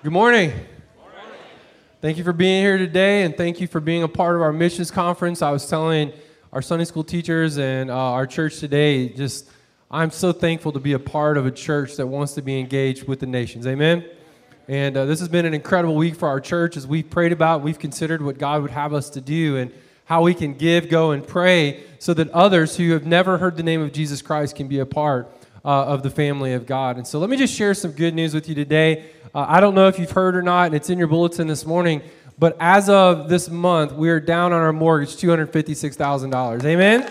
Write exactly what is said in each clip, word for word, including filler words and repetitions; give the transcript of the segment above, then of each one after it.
Good morning. Thank you for being here today, and thank you for being a part of our missions conference. I was telling our Sunday school teachers and uh, our church today, just I'm so thankful to be a part of a church that wants to be engaged with the nations. Amen? And uh, this has been an incredible week for our church as we've prayed about, we've considered what God would have us to do and how we can give, go, and pray so that others who have never heard the name of Jesus Christ can be a part uh, of the family of God. And so let me just share some good news with you today. Uh, I don't know if you've heard or not, and it's in your bulletin this morning, but as of this month, we are down on our mortgage two hundred fifty-six thousand dollars. Amen?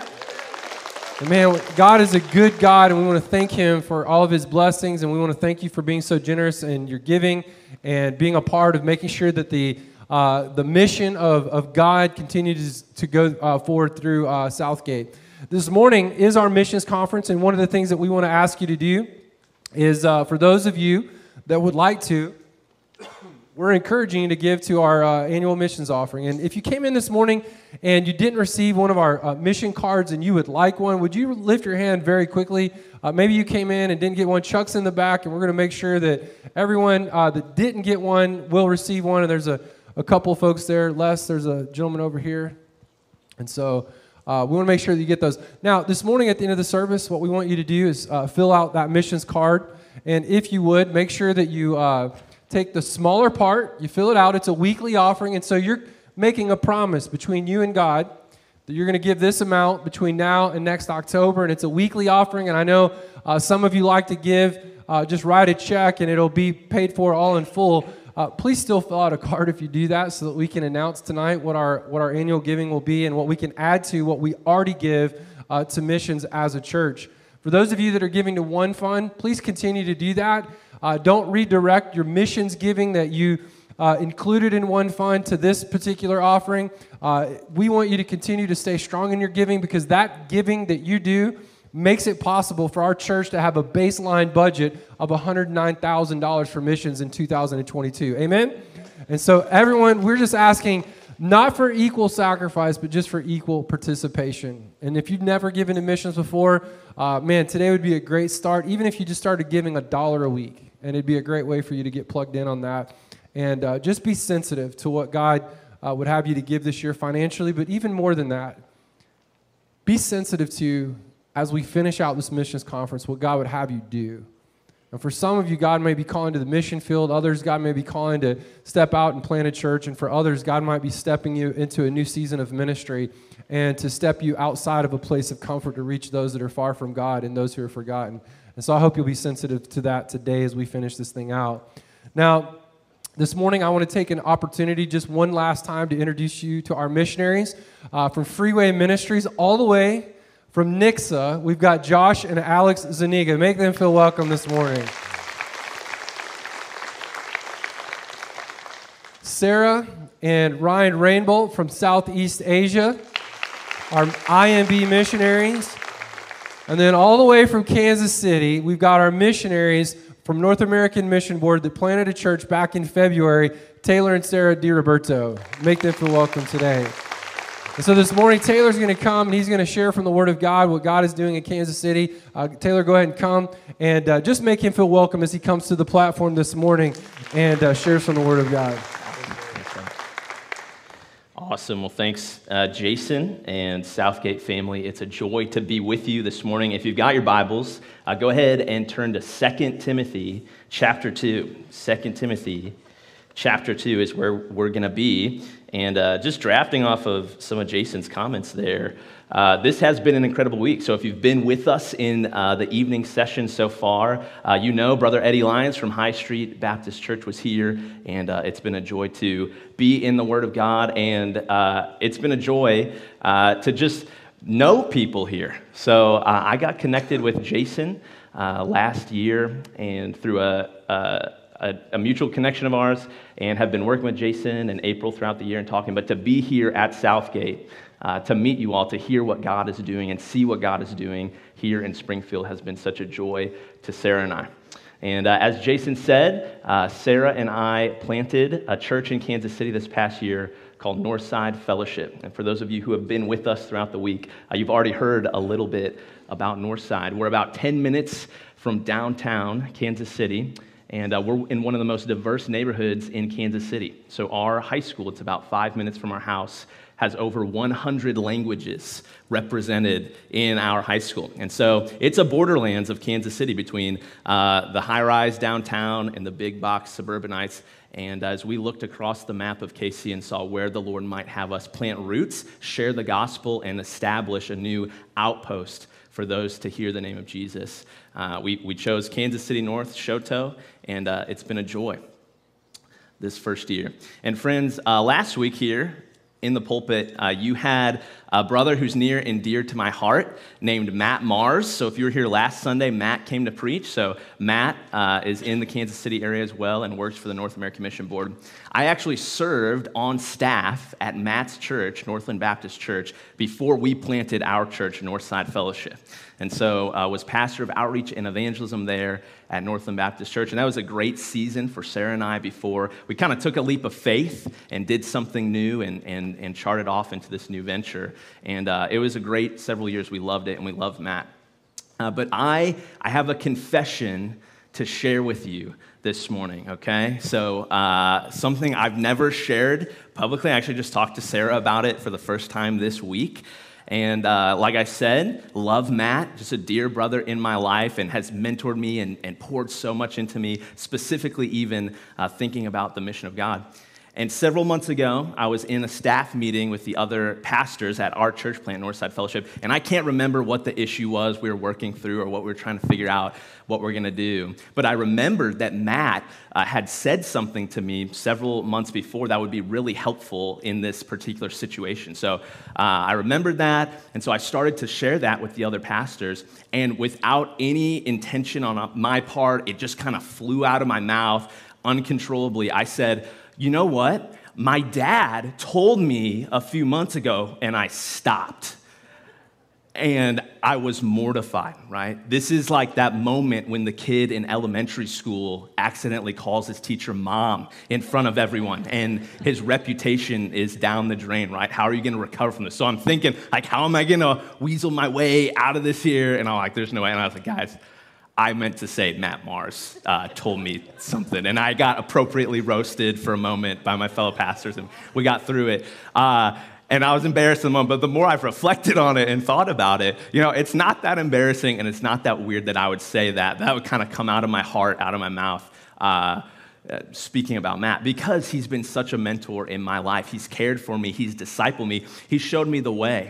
And man, God is a good God, and we want to thank Him for all of His blessings, and we want to thank you for being so generous in your giving and being a part of making sure that the uh, the mission of, of God continues to go uh, forward through uh, Southgate. This morning is our missions conference, and one of the things that we want to ask you to do is uh, for those of you that would like to, we're encouraging you to give to our uh, annual missions offering. And if you came in this morning and you didn't receive one of our uh, mission cards and you would like one, would you lift your hand very quickly? Uh, maybe you came in and didn't get one. Chuck's in the back, and we're going to make sure that everyone uh, that didn't get one will receive one. And there's a, a couple folks there. Les, there's a gentleman over here. And so uh, we want to make sure that you get those. Now, this morning at the end of the service, what we want you to do is uh, fill out that missions card. And if you would, make sure that you uh, take the smaller part, you fill it out. It's a weekly offering, and so you're making a promise between you and God that you're going to give this amount between now and next October, and it's a weekly offering. And I know uh, some of you like to give, uh, just write a check, and it'll be paid for all in full. Uh, please still fill out a card if you do that so that we can announce tonight what our what our annual giving will be and what we can add to what we already give uh, to missions as a church. For those of you that are giving to one fund, please continue to do that. Uh, don't redirect your missions giving that you uh, included in one fund to this particular offering. Uh, we want you to continue to stay strong in your giving because that giving that you do makes it possible for our church to have a baseline budget of one hundred nine thousand dollars for missions in two thousand twenty-two. Amen? And so everyone, we're just asking, not for equal sacrifice, but just for equal participation. And if you've never given to missions before, uh, man, today would be a great start, even if you just started giving a dollar a week. And it'd be a great way for you to get plugged in on that. And uh, just be sensitive to what God uh, would have you to give this year financially. But even more than that, be sensitive to, as we finish out this missions conference, what God would have you do. And for some of you, God may be calling to the mission field. Others, God may be calling to step out and plant a church. And for others, God might be stepping you into a new season of ministry and to step you outside of a place of comfort to reach those that are far from God and those who are forgotten. And so I hope you'll be sensitive to that today as we finish this thing out. Now, this morning I want to take an opportunity just one last time to introduce you to our missionaries uh, from Freeway Ministries all the way from Nixa. We've got Josh and Alex Zuniga. Make them feel welcome this morning. Sarah and Ryan Rainbolt from Southeast Asia, our I M B missionaries. And then all the way from Kansas City, we've got our missionaries from North American Mission Board that planted a church back in February, Taylor and Sarah DiRoberto. Make them feel welcome today. And so this morning, Taylor's going to come, and he's going to share from the Word of God what God is doing in Kansas City. Uh, Taylor, go ahead and come, and uh, just make him feel welcome as he comes to the platform this morning and uh, shares from the Word of God. Awesome. Well, thanks, uh, Jason and Southgate family. It's a joy to be with you this morning. If you've got your Bibles, uh, go ahead and turn to Second Timothy chapter two. Second Timothy chapter two is where we're going to be. And uh, just drafting off of some of Jason's comments there, uh, this has been an incredible week. So if you've been with us in uh, the evening session so far, uh, you know Brother Eddie Lyons from High Street Baptist Church was here, and uh, it's been a joy to be in the Word of God, and uh, it's been a joy uh, to just know people here. So uh, I got connected with Jason uh, last year, and through a, a A, a mutual connection of ours, and have been working with Jason and April throughout the year and talking, but to be here at Southgate, uh, to meet you all, to hear what God is doing and see what God is doing here in Springfield has been such a joy to Sarah and I. And uh, as Jason said, uh, Sarah and I planted a church in Kansas City this past year called Northside Fellowship. And for those of you who have been with us throughout the week, uh, you've already heard a little bit about Northside. We're about ten minutes from downtown Kansas City, And uh, we're in one of the most diverse neighborhoods in Kansas City. So our high school, it's about five minutes from our house, has over one hundred languages represented in our high school. And so it's a borderlands of Kansas City between uh, the high-rise downtown and the big box suburbanites. And as we looked across the map of K C and saw where the Lord might have us plant roots, share the gospel, and establish a new outpost for those to hear the name of Jesus, uh, we, we chose Kansas City North, Choteau, and uh, it's been a joy this first year. And friends, uh, last week here, in the pulpit, uh, you had a brother who's near and dear to my heart named Matt Mars. So if you were here last Sunday, Matt came to preach. So Matt uh, is in the Kansas City area as well and works for the North American Mission Board. I actually served on staff at Matt's church, Northland Baptist Church, before we planted our church, Northside Fellowship. And so I uh, was pastor of outreach and evangelism there at Northland Baptist Church. And that was a great season for Sarah and I before we kind of took a leap of faith and did something new and, and, and charted off into this new venture. And uh, it was a great several years. We loved it, and we loved Matt. Uh, but I, I have a confession to share with you this morning, okay? So uh, something I've never shared publicly. I actually just talked to Sarah about it for the first time this week. And uh, like I said, love Matt, just a dear brother in my life, and has mentored me and, and poured so much into me, specifically even uh, thinking about the mission of God. And several months ago, I was in a staff meeting with the other pastors at our church plant, Northside Fellowship, and I can't remember what the issue was we were working through or what we were trying to figure out what we're going to do. But I remembered that Matt uh, had said something to me several months before that would be really helpful in this particular situation. So uh, I remembered that, and so I started to share that with the other pastors, and without any intention on my part, it just kind of flew out of my mouth uncontrollably. I said, you know what? My dad told me a few months ago, and I stopped. And I was mortified, right? This is like that moment when the kid in elementary school accidentally calls his teacher mom in front of everyone, and his reputation is down the drain, right? How are you going to recover from this? So I'm thinking, like, how am I going to weasel my way out of this here? And I'm like, there's no way. And I was like, guys, I meant to say Matt Mars uh, told me something, and I got appropriately roasted for a moment by my fellow pastors, and we got through it. Uh, and I was embarrassed in the moment, but the more I've reflected on it and thought about it, you know, it's not that embarrassing, and it's not that weird that I would say that. That would kind of come out of my heart, out of my mouth, uh, uh, speaking about Matt, because he's been such a mentor in my life. He's cared for me. He's discipled me. He showed me the way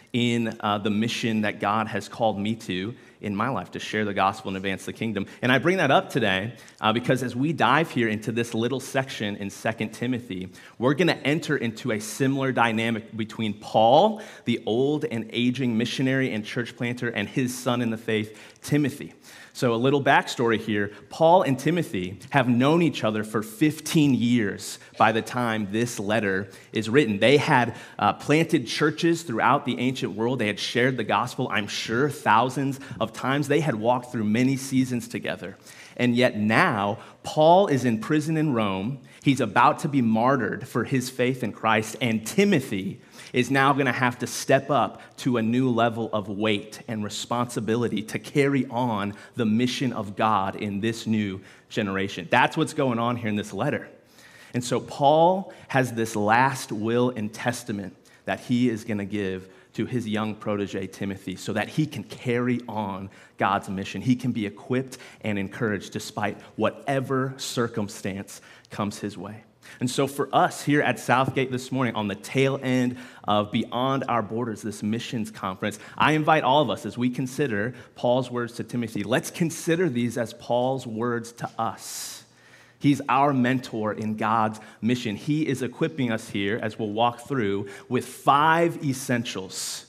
in uh, the mission that God has called me to in my life, to share the gospel and advance the kingdom. And I bring that up today uh, because as we dive here into this little section in Second Timothy, we're going to enter into a similar dynamic between Paul, the old and aging missionary and church planter, and his son in the faith, Timothy. So a little backstory here. Paul and Timothy have known each other for fifteen years by the time this letter is written. They had uh, planted churches throughout the ancient world. They had shared the gospel, I'm sure, thousands of times. They had walked through many seasons together. And yet now, Paul is in prison in Rome. He's about to be martyred for his faith in Christ. And Timothy is now going to have to step up to a new level of weight and responsibility to carry on the mission of God in this new generation. That's what's going on here in this letter. And so Paul has this last will and testament that he is going to give to his young protege, Timothy, so that he can carry on God's mission. He can be equipped and encouraged despite whatever circumstance comes his way. And so for us here at Southgate this morning, on the tail end of Beyond Our Borders, this missions conference, I invite all of us as we consider Paul's words to Timothy, let's consider these as Paul's words to us. He's our mentor in God's mission. He is equipping us here, as we'll walk through, with five essentials.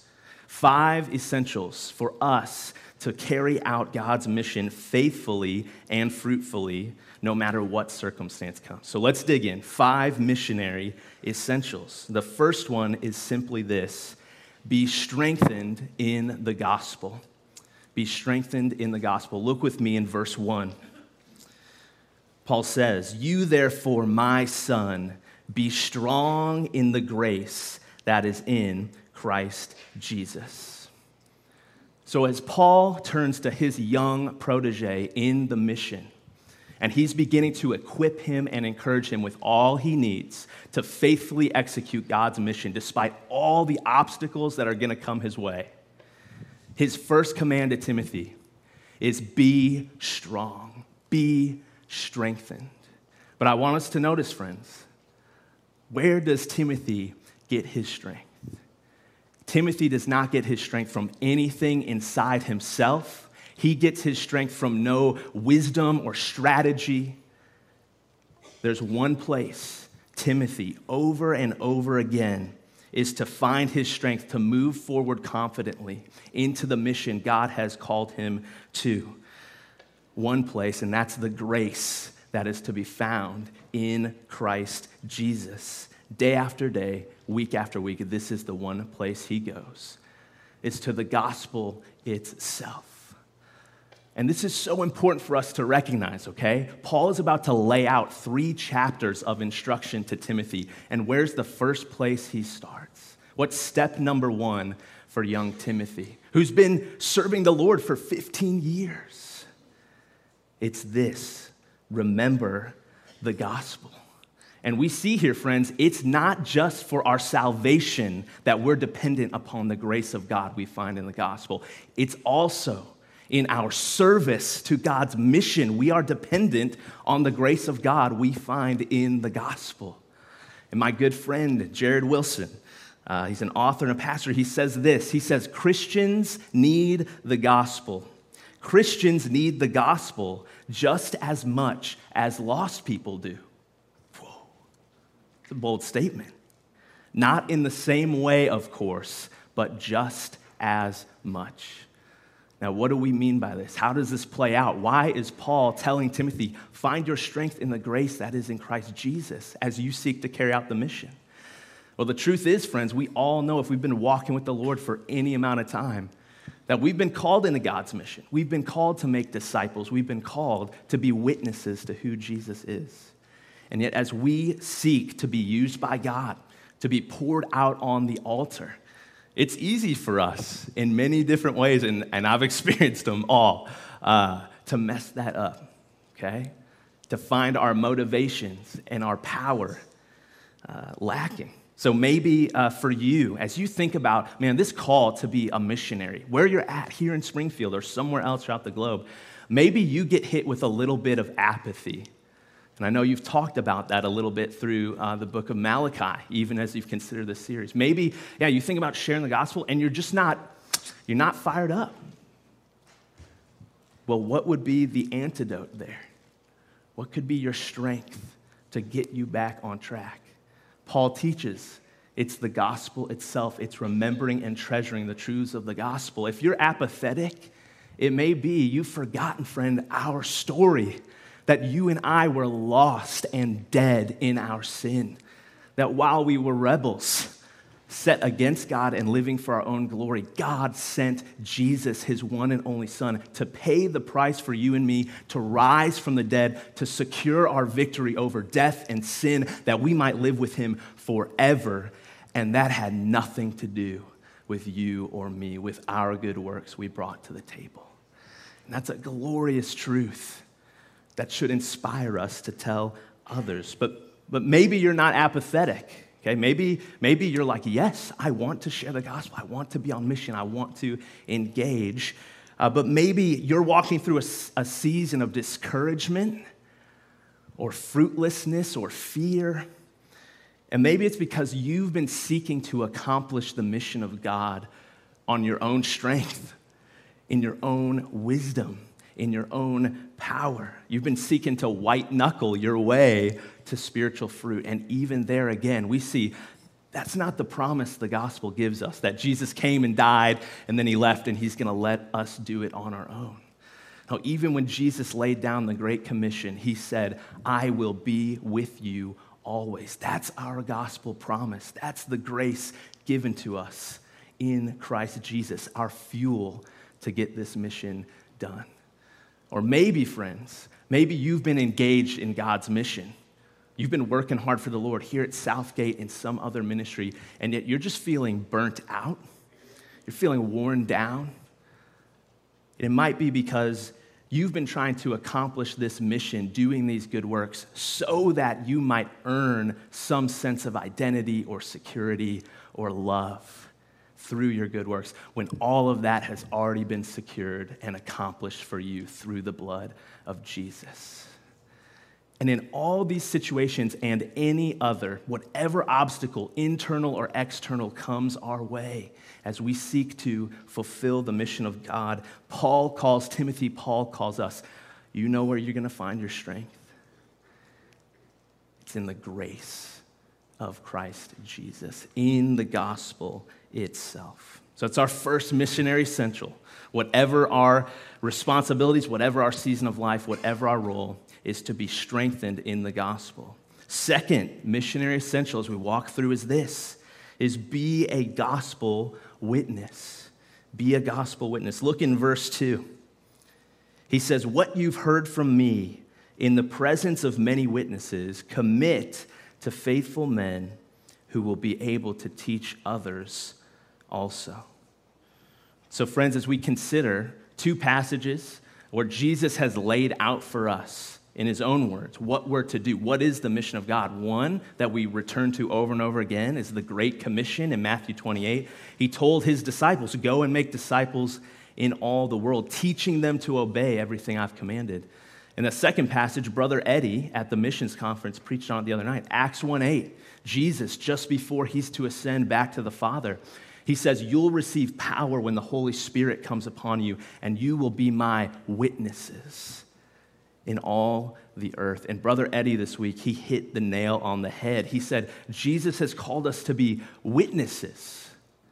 Five essentials for us to carry out God's mission faithfully and fruitfully, no matter what circumstance comes. So let's dig in. Five missionary essentials. The first one is simply this: be strengthened in the gospel. Be strengthened in the gospel. Look with me in verse one. Paul says, "You therefore, my son, be strong in the grace that is in Christ Jesus." So as Paul turns to his young protege in the mission, And he's beginning to equip him and encourage him with all he needs to faithfully execute God's mission despite all the obstacles that are going to come his way. His first command to Timothy is be strong, be strengthened. But I want us to notice, friends, where does Timothy get his strength? Timothy does not get his strength from anything inside himself. He gets his strength from no wisdom or strategy. There's one place Timothy, over and over again, is to find his strength to move forward confidently into the mission God has called him to. One place, and that's the grace that is to be found in Christ Jesus. Day after day, week after week, this is the one place he goes. It's to the gospel itself. And this is so important for us to recognize, okay? Paul is about to lay out three chapters of instruction to Timothy. And where's the first place he starts? What's step number one for young Timothy, who's been serving the Lord for fifteen years? It's this: remember the gospel. And we see here, friends, it's not just for our salvation that we're dependent upon the grace of God we find in the gospel. It's also in our service to God's mission. We are dependent on the grace of God we find in the gospel. And my good friend, Jared Wilson, uh, he's an author and a pastor, he says this. He says, Christians need the gospel. Christians need the gospel just as much as lost people do. Whoa, it's a bold statement. Not in the same way, of course, but just as much. Now, what do we mean by this? How does this play out? Why is Paul telling Timothy, find your strength in the grace that is in Christ Jesus as you seek to carry out the mission? Well, the truth is, friends, we all know if we've been walking with the Lord for any amount of time, that we've been called into God's mission. We've been called to make disciples. We've been called to be witnesses to who Jesus is. And yet, as we seek to be used by God, to be poured out on the altar, it's easy for us in many different ways, and, and I've experienced them all, uh, to mess that up, okay? To find our motivations and our power uh, lacking. So maybe uh, for you, as you think about, man, this call to be a missionary, where you're at here in Springfield or somewhere else throughout the globe, maybe you get hit with a little bit of apathy. And I know you've talked about that a little bit through uh, the book of Malachi, even as you've considered this series. Maybe, yeah, you think about sharing the gospel and you're just not, you're not fired up. Well, what would be the antidote there? What could be your strength to get you back on track? Paul teaches it's the gospel itself. It's remembering and treasuring the truths of the gospel. If you're apathetic, it may be you've forgotten, friend, our story, that you and I were lost and dead in our sin, that while we were rebels, set against God and living for our own glory, God sent Jesus, his one and only Son, to pay the price for you and me, to rise from the dead, to secure our victory over death and sin, that we might live with him forever. And that had nothing to do with you or me, with our good works we brought to the table. And that's a glorious truth that should inspire us to tell others. But, but maybe you're not apathetic. Okay, maybe, maybe you're like, yes, I want to share the gospel. I want to be on mission. I want to engage. Uh, but maybe you're walking through a, a season of discouragement or fruitlessness or fear. And maybe it's because you've been seeking to accomplish the mission of God on your own strength, in your own wisdom, in your own power. You've been seeking to white knuckle your way to spiritual fruit. And even there again, we see that's not the promise the gospel gives us, that Jesus came and died and then he left and he's going to let us do it on our own. No, even when Jesus laid down the Great Commission, he said, I will be with you always. That's our gospel promise. That's the grace given to us in Christ Jesus, our fuel to get this mission done. Or maybe, friends, maybe you've been engaged in God's mission. You've been working hard for the Lord here at Southgate in some other ministry, and yet you're just feeling burnt out. You're feeling worn down. It might be because You've been trying to accomplish this mission, doing these good works, so that you might earn some sense of identity or security or love through your good works, when all of that has already been secured and accomplished for you through the blood of Jesus. And in all these situations and any other, whatever obstacle, internal or external, comes our way as we seek to fulfill the mission of God, Paul calls Timothy, Paul calls us, you know where you're going to find your strength? It's in the grace of Christ Jesus, in the gospel itself. So it's our first missionary essential. Whatever our responsibilities, whatever our season of life, whatever our role, is to be strengthened in the gospel. Second missionary essential as we walk through is this, is be a gospel witness. Be a gospel witness. Look in verse two. He says, what you've heard from me in the presence of many witnesses, commit to faithful men who will be able to teach others also. So friends, as we consider two passages where Jesus has laid out for us in his own words what we're to do, what is the mission of God? One that we return to over and over again is the Great Commission in Matthew twenty-eight. He told his disciples, go and make disciples in all the world, teaching them to obey everything I've commanded. In the second passage, Brother Eddie at the missions conference preached on it the other night, Acts one eight. Jesus, just before he's to ascend back to the Father, he says, you'll receive power when the Holy Spirit comes upon you, and you will be my witnesses in all the earth. And Brother Eddie this week, he hit the nail on the head. He said, Jesus has called us to be witnesses.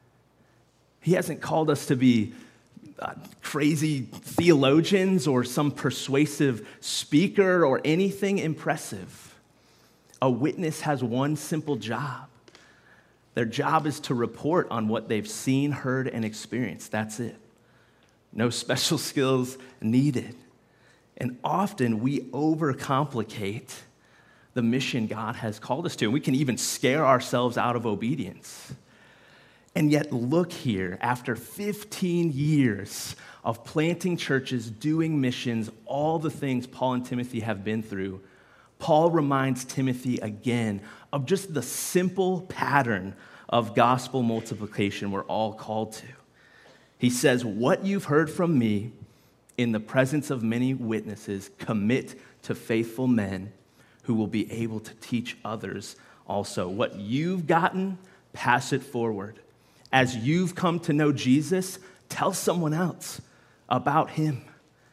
He hasn't called us to be uh, crazy theologians or some persuasive speaker or anything impressive. A witness has one simple job. Their job is to report on what they've seen, heard, and experienced. That's it. No special skills needed. And often we overcomplicate the mission God has called us to. And we can even scare ourselves out of obedience. And yet look here, after fifteen years of planting churches, doing missions, all the things Paul and Timothy have been through, Paul reminds Timothy again of just the simple pattern of gospel multiplication we're all called to. He says, what you've heard from me in the presence of many witnesses, commit to faithful men who will be able to teach others also. What you've gotten, pass it forward. As you've come to know Jesus, tell someone else about him.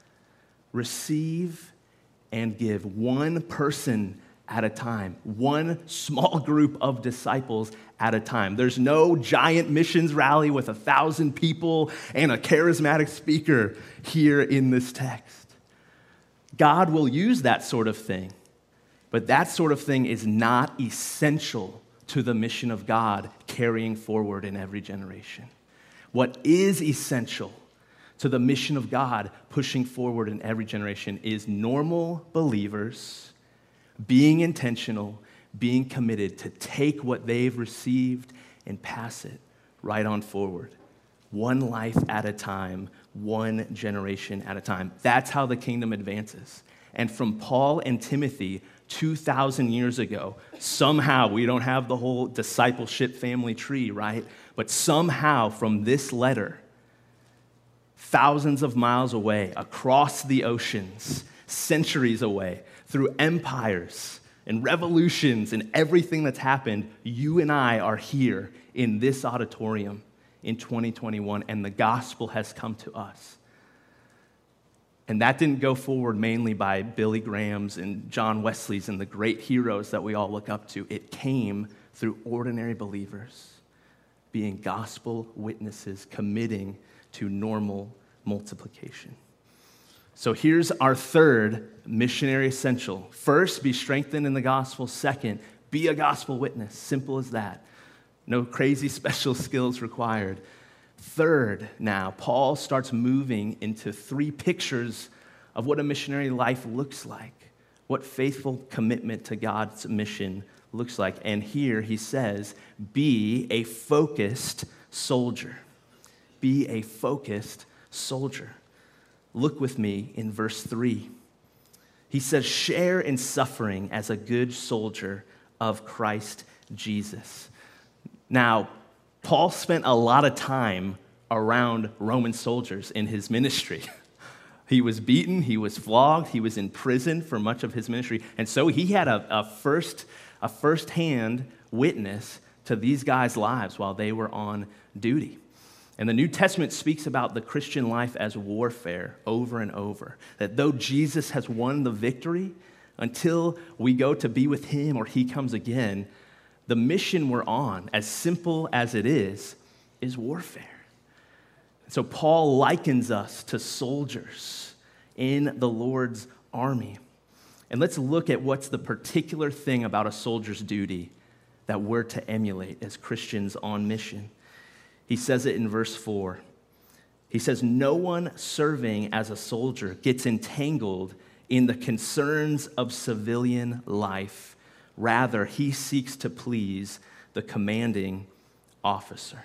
Receive and give, one person at a time, one small group of disciples at a time. There's no giant missions rally with a thousand people and a charismatic speaker here in this text. God will use that sort of thing, but that sort of thing is not essential to the mission of God carrying forward in every generation. What is essential to the mission of God pushing forward in every generation is normal believers being intentional, being committed to take what they've received and pass it right on forward. One life at a time, one generation at a time. That's how the kingdom advances. And from Paul and Timothy two thousand years ago, somehow, we don't have the whole discipleship family tree, right? But somehow from this letter, thousands of miles away, across the oceans, centuries away, through empires and revolutions and everything that's happened, you and I are here in this auditorium in twenty twenty-one, and the gospel has come to us. And that didn't go forward mainly by Billy Graham's and John Wesley's and the great heroes that we all look up to. It came through ordinary believers being gospel witnesses, committing to normal multiplication. So here's our third missionary essential. First, be strengthened in the gospel. Second, be a gospel witness. Simple as that. No crazy special skills required. Third, now, Paul starts moving into three pictures of what a missionary life looks like, what faithful commitment to God's mission looks like. And here he says, be a focused soldier. Be a focused soldier. Look with me in verse three. He says, share in suffering as a good soldier of Christ Jesus. Now, Paul spent a lot of time around Roman soldiers in his ministry. He was beaten, he was flogged, he was in prison for much of his ministry. And so he had a, a first a first-hand witness to these guys' lives while they were on duty. And the New Testament speaks about the Christian life as warfare over and over. That though Jesus has won the victory, until we go to be with him or he comes again, the mission we're on, as simple as it is, is warfare. So Paul likens us to soldiers in the Lord's army. And let's look at what's the particular thing about a soldier's duty that we're to emulate as Christians on mission. He says it in verse four. He says, no one serving as a soldier gets entangled in the concerns of civilian life. Rather, he seeks to please the commanding officer.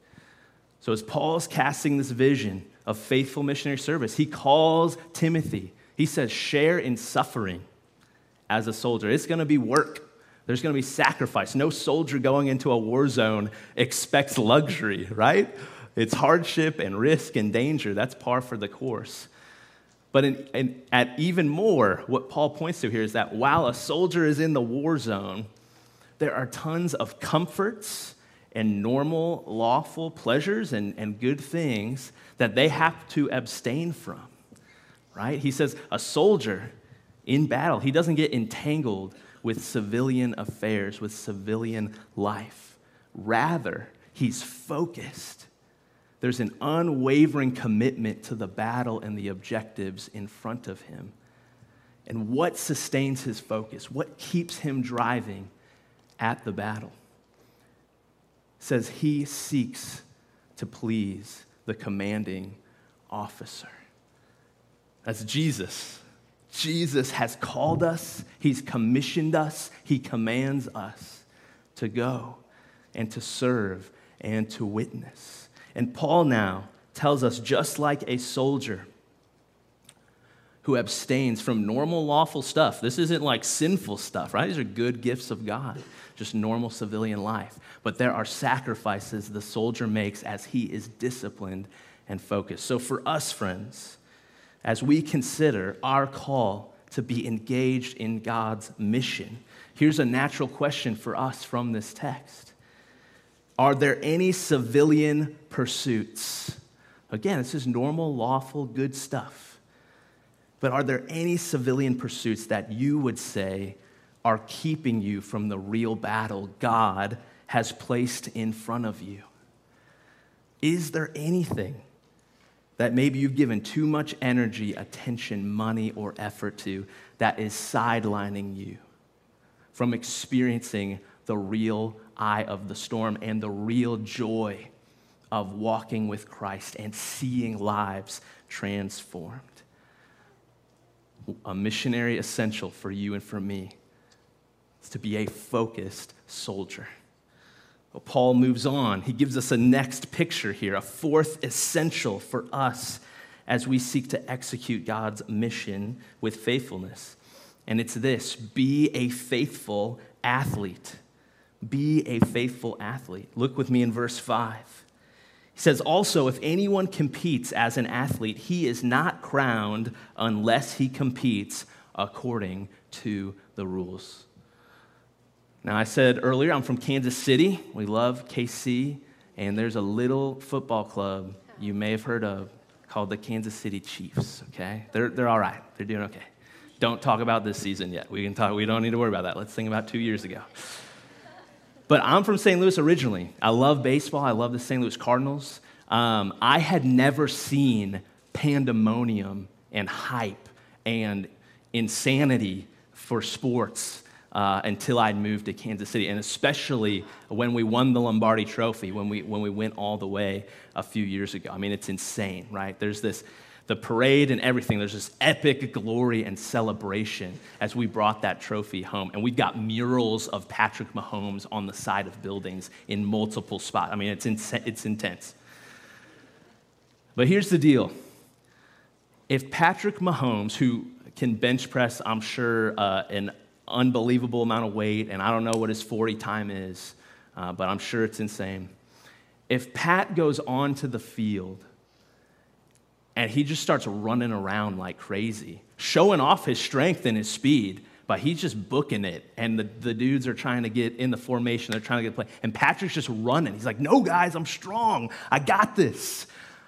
So as Paul's casting this vision of faithful missionary service, he calls Timothy. He says, share in suffering as a soldier. It's going to be work. There's going to be sacrifice. No soldier going into a war zone expects luxury, right? It's hardship and risk and danger. That's par for the course. But in, in, at even more, what Paul points to here is that while a soldier is in the war zone, there are tons of comforts and normal, lawful pleasures and, and good things that they have to abstain from, right? He says a soldier in battle, he doesn't get entangled with civilian affairs, with civilian life. Rather, he's focused. There's an unwavering commitment to the battle and the objectives in front of him. And what sustains his focus? What keeps him driving at the battle? It says he seeks to please the commanding officer. That's Jesus. Jesus has called us, he's commissioned us, he commands us to go and to serve and to witness. And Paul now tells us, just like a soldier who abstains from normal lawful stuff, this isn't like sinful stuff, right? These are good gifts of God, just normal civilian life. But there are sacrifices the soldier makes as he is disciplined and focused. So for us, friends, as we consider our call to be engaged in God's mission, here's a natural question for us from this text. Are there any civilian pursuits? Again, this is normal, lawful, good stuff. But are there any civilian pursuits that you would say are keeping you from the real battle God has placed in front of you? Is there anything that maybe you've given too much energy, attention, money, or effort to that is sidelining you from experiencing the real eye of the storm and the real joy of walking with Christ and seeing lives transformed? A missionary essential for you and for me is to be a focused soldier. Well, Paul moves on. He gives us a next picture here, a fourth essential for us as we seek to execute God's mission with faithfulness. And it's this: be a faithful athlete. Be a faithful athlete. Look with me in verse five. He says, also, if anyone competes as an athlete, he is not crowned unless he competes according to the rules. Now, I said earlier, I'm from Kansas City. We love K C, and there's a little football club you may have heard of called the Kansas City Chiefs, okay? They're, they're all right. They're doing okay. Don't talk about this season yet. We can talk. We don't need to worry about that. Let's think about two years ago. But I'm from Saint Louis originally. I love baseball. I love the Saint Louis Cardinals. Um, I had never seen pandemonium and hype and insanity for sports uh, until I'd moved to Kansas City, and especially when we won the Lombardi Trophy, when we when we went all the way a few years ago. I mean, it's insane, right? There's this, the parade and everything, there's this epic glory and celebration as we brought that trophy home. And we've got murals of Patrick Mahomes on the side of buildings in multiple spots. I mean, it's, in, it's intense. But here's the deal. If Patrick Mahomes, who can bench press, I'm sure, uh, an unbelievable amount of weight, and I don't know what his forty time is, uh, but I'm sure it's insane. If Pat goes onto the field and he just starts running around like crazy, showing off his strength and his speed, but he's just booking it, and the, the dudes are trying to get in the formation, they're trying to get play, and Patrick's just running. He's like, no, guys, I'm strong. I got this.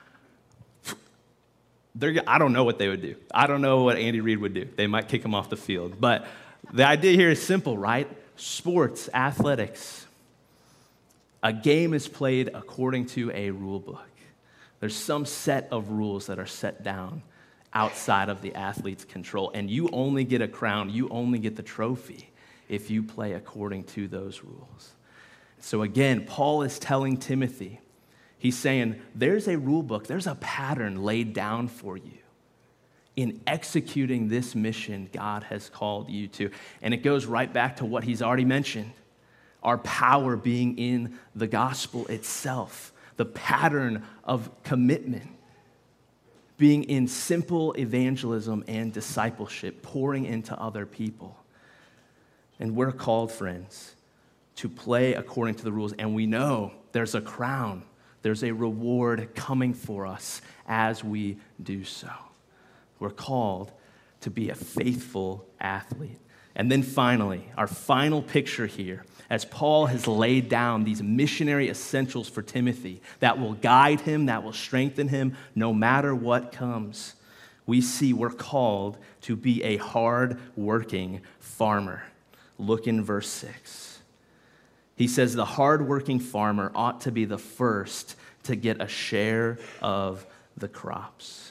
They're, I don't know what they would do. I don't know what Andy Reid would do. They might kick him off the field. But the idea here is simple, right? Sports, athletics. A game is played according to a rule book. There's some set of rules that are set down outside of the athlete's control. And you only get a crown, you only get the trophy if you play according to those rules. So again, Paul is telling Timothy, he's saying, there's a rule book, there's a pattern laid down for you in executing this mission God has called you to. And it goes right back to what he's already mentioned, our power being in the gospel itself, the pattern of commitment being in simple evangelism and discipleship, pouring into other people. And we're called, friends, to play according to the rules. And we know there's a crown, there's a reward coming for us as we do so. We're called to be a faithful athlete. And then finally, our final picture here, as Paul has laid down these missionary essentials for Timothy that will guide him, that will strengthen him no matter what comes, we see we're called to be a hard-working farmer. Look in verse six. He says the hard-working farmer ought to be the first to get a share of the crops.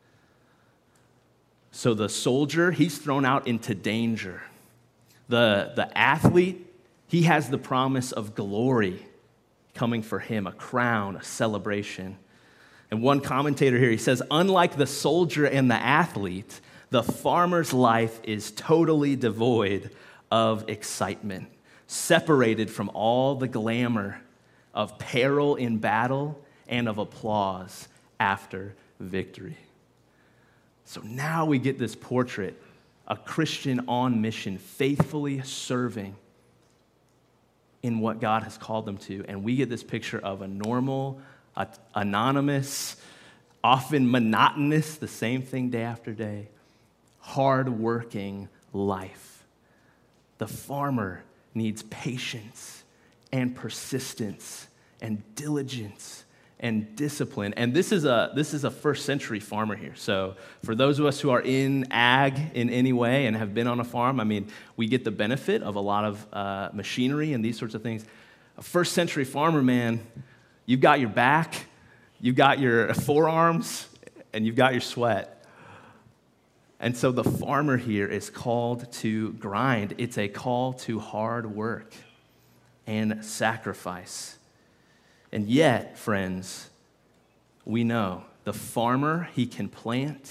So the soldier, he's thrown out into danger. The, the athlete, he has the promise of glory coming for him, a crown, a celebration. And one commentator here, he says, unlike the soldier and the athlete, the farmer's life is totally devoid of excitement, separated from all the glamour of peril in battle and of applause after victory. So now we get this portrait, a Christian on mission, faithfully serving in what God has called them to. And we get this picture of a normal, a, anonymous, often monotonous, the same thing day after day, hard-working life. The farmer needs patience and persistence and diligence and discipline. And this is a this is a first century farmer here. So for those of us who are in ag in any way and have been on a farm, I mean, we get the benefit of a lot of uh, machinery and these sorts of things. A first century farmer, man, you've got your back, you've got your forearms, and you've got your sweat. And so the farmer here is called to grind. It's a call to hard work and sacrifice. And yet, friends, we know the farmer, he can plant,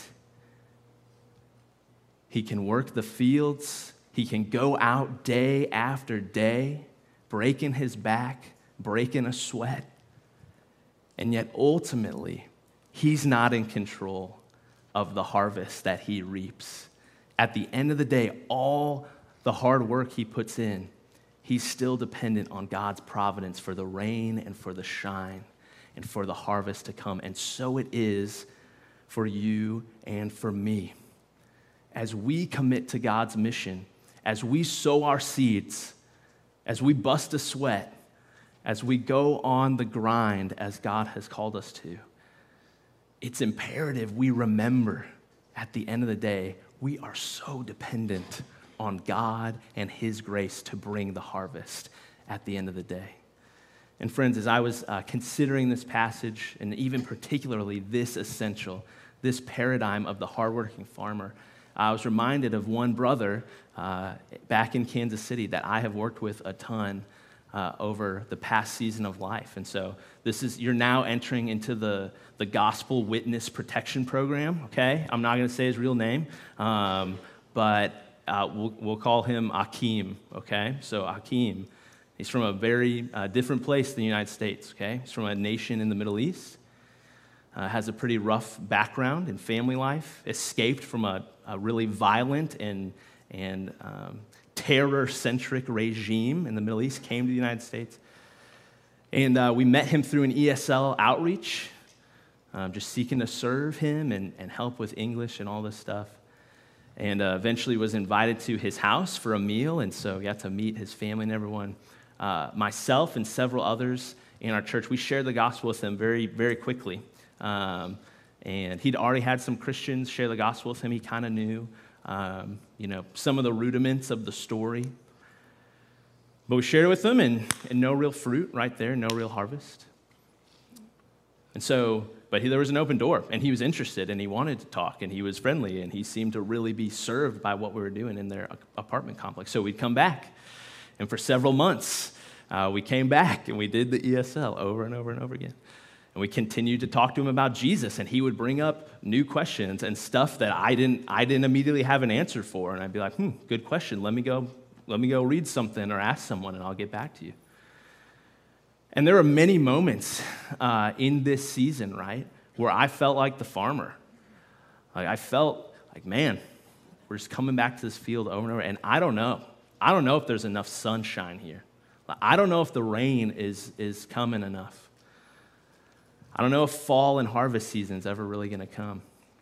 he can work the fields, he can go out day after day, breaking his back, breaking a sweat, and yet ultimately, he's not in control of the harvest that he reaps. At the end of the day, all the hard work he puts in, he's still dependent on God's providence for the rain and for the shine and for the harvest to come. And so it is for you and for me. As we commit to God's mission, as we sow our seeds, as we bust a sweat, as we go on the grind as God has called us to, it's imperative we remember at the end of the day, we are so dependent on God and His grace to bring the harvest at the end of the day. And friends, as I was uh, considering this passage, and even particularly this essential, this paradigm of the hardworking farmer, I was reminded of one brother uh, back in Kansas City that I have worked with a ton uh, over the past season of life. And so this is, you're now entering into the, the Gospel Witness Protection Program, okay? I'm not going to say his real name, um, but Uh, we'll, we'll call him Akeem, okay? So Akeem, he's from a very uh, different place than the United States, okay? He's from a nation in the Middle East. uh, has a pretty rough background in family life, escaped from a, a really violent and, and um, terror-centric regime in the Middle East, came to the United States. And uh, we met him through an E S L outreach, um, just seeking to serve him and, and help with English and all this stuff. And uh, eventually was invited to his house for a meal, and so got to meet his family and everyone. Uh, myself and several others in our church, we shared the gospel with him very, very quickly. Um, and he'd already had some Christians share the gospel with him. He kind of knew, um, you know, some of the rudiments of the story. But we shared it with them, and, and no real fruit right there, no real harvest. And so, but he, there was an open door, and he was interested, and he wanted to talk, and he was friendly, and he seemed to really be served by what we were doing in their apartment complex. So we'd come back, and for several months, uh, we came back, and we did the E S L over and over and over again. And we continued to talk to him about Jesus, and he would bring up new questions and stuff that I didn't, I didn't immediately have an answer for, and I'd be like, hmm, good question, let me go Let me go read something or ask someone, and I'll get back to you. And there were many moments uh, in this season, right, where I felt like the farmer. Like I felt like, man, we're just coming back to this field over and over, and I don't know. I don't know if there's enough sunshine here. I don't know if the rain is, is coming enough. I don't know if fall and harvest season is ever really going to come.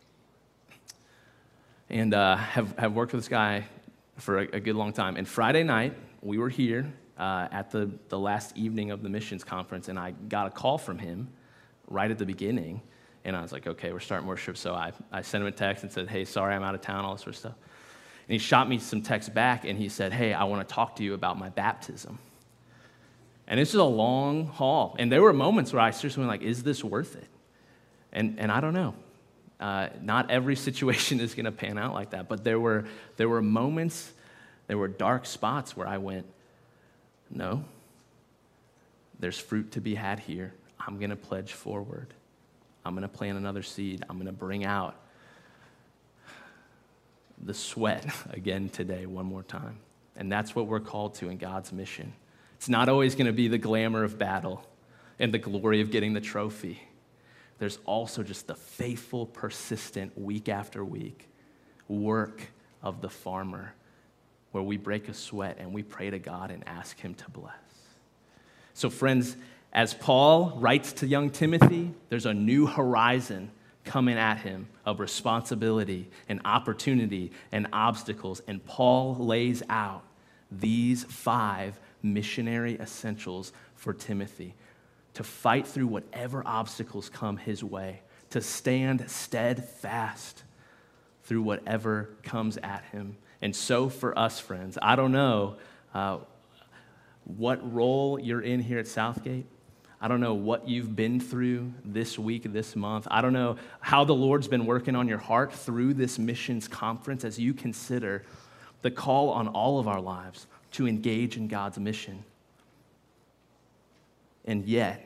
And uh, have, have worked with this guy for a, a good long time. And Friday night, we were here uh, at the, the last evening of the missions conference, and I got a call from him right at the beginning, and I was like, okay, we're starting worship, so I, I sent him a text and said, hey, sorry, I'm out of town, all this sort of stuff. And he shot me some texts back, and he said, hey, I want to talk to you about my baptism. And it's just a long haul, and there were moments where I seriously went like, is this worth it? And, and I don't know. Uh, not every situation is going to pan out like that, but there were there were moments, there were dark spots where I went, no, there's fruit to be had here. I'm going to pledge forward. I'm going to plant another seed. I'm going to bring out the sweat again today one more time. And that's what we're called to in God's mission. It's not always going to be the glamour of battle and the glory of getting the trophy. There's also just the faithful, persistent, week after week work of the farmer where we break a sweat and we pray to God and ask him to bless. So friends, as Paul writes to young Timothy, there's a new horizon coming at him of responsibility and opportunity and obstacles. And Paul lays out these five missionary essentials for Timothy to fight through whatever obstacles come his way, to stand steadfast through whatever comes at him. And so for us, friends, I don't know uh, what role you're in here at Southgate. I don't know what you've been through this week, this month. I don't know how the Lord's been working on your heart through this missions conference as you consider the call on all of our lives to engage in God's mission. And yet,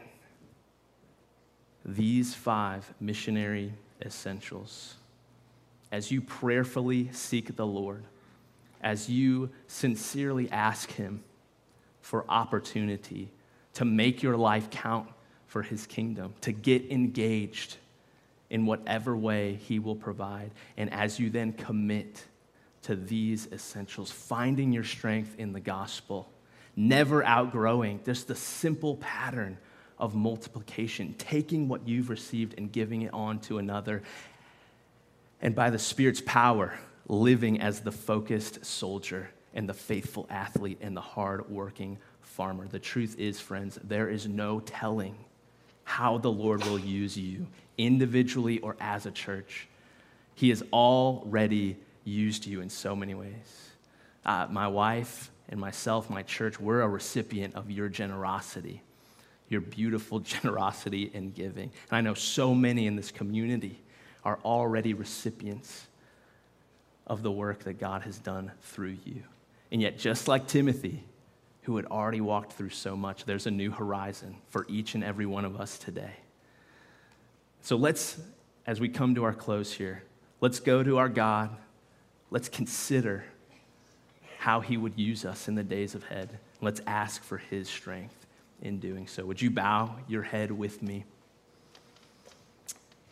these five missionary essentials, as you prayerfully seek the Lord, as you sincerely ask him for opportunity to make your life count for his kingdom, to get engaged in whatever way he will provide, and as you then commit to these essentials, finding your strength in the gospel, never outgrowing just the simple pattern of multiplication, taking what you've received and giving it on to another, and by the Spirit's power, living as the focused soldier and the faithful athlete and the hard-working farmer. The truth is, friends, there is no telling how the Lord will use you, individually or as a church. He has already used you in so many ways. Uh, my wife and myself, my church, we're a recipient of your generosity, your beautiful generosity in giving. And I know so many in this community are already recipients of the work that God has done through you. And yet, just like Timothy, who had already walked through so much, there's a new horizon for each and every one of us today. So let's, as we come to our close here, let's go to our God. Let's consider how he would use us in the days ahead. Let's ask for his strength in doing so. Would you bow your head with me?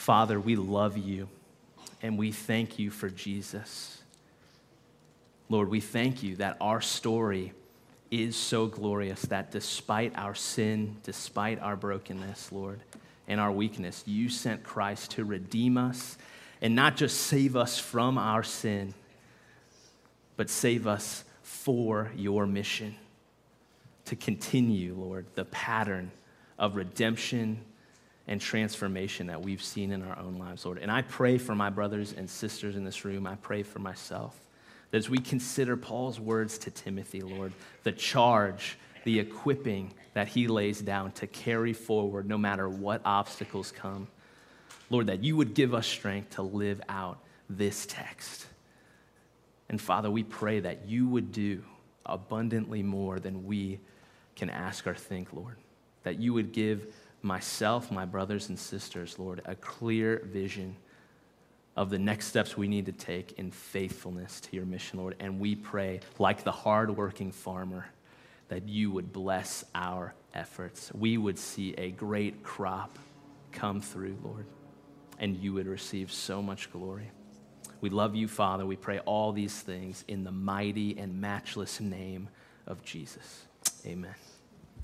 Father, we love you, and we thank you for Jesus. Lord, we thank you that our story is so glorious that despite our sin, despite our brokenness, Lord, and our weakness, you sent Christ to redeem us and not just save us from our sin, but save us for your mission to continue, Lord, the pattern of redemption and transformation that we've seen in our own lives, Lord. And I pray for my brothers and sisters in this room. I pray for myself that as we consider Paul's words to Timothy, Lord, the charge, the equipping that he lays down to carry forward no matter what obstacles come, Lord, that you would give us strength to live out this text. And Father, we pray that you would do abundantly more than we can ask or think, Lord. That you would give myself, my brothers and sisters, Lord, a clear vision of the next steps we need to take in faithfulness to your mission, Lord. And we pray, like the hardworking farmer, that you would bless our efforts. We would see a great crop come through, Lord, and you would receive so much glory. We love you, Father. We pray all these things in the mighty and matchless name of Jesus. Amen.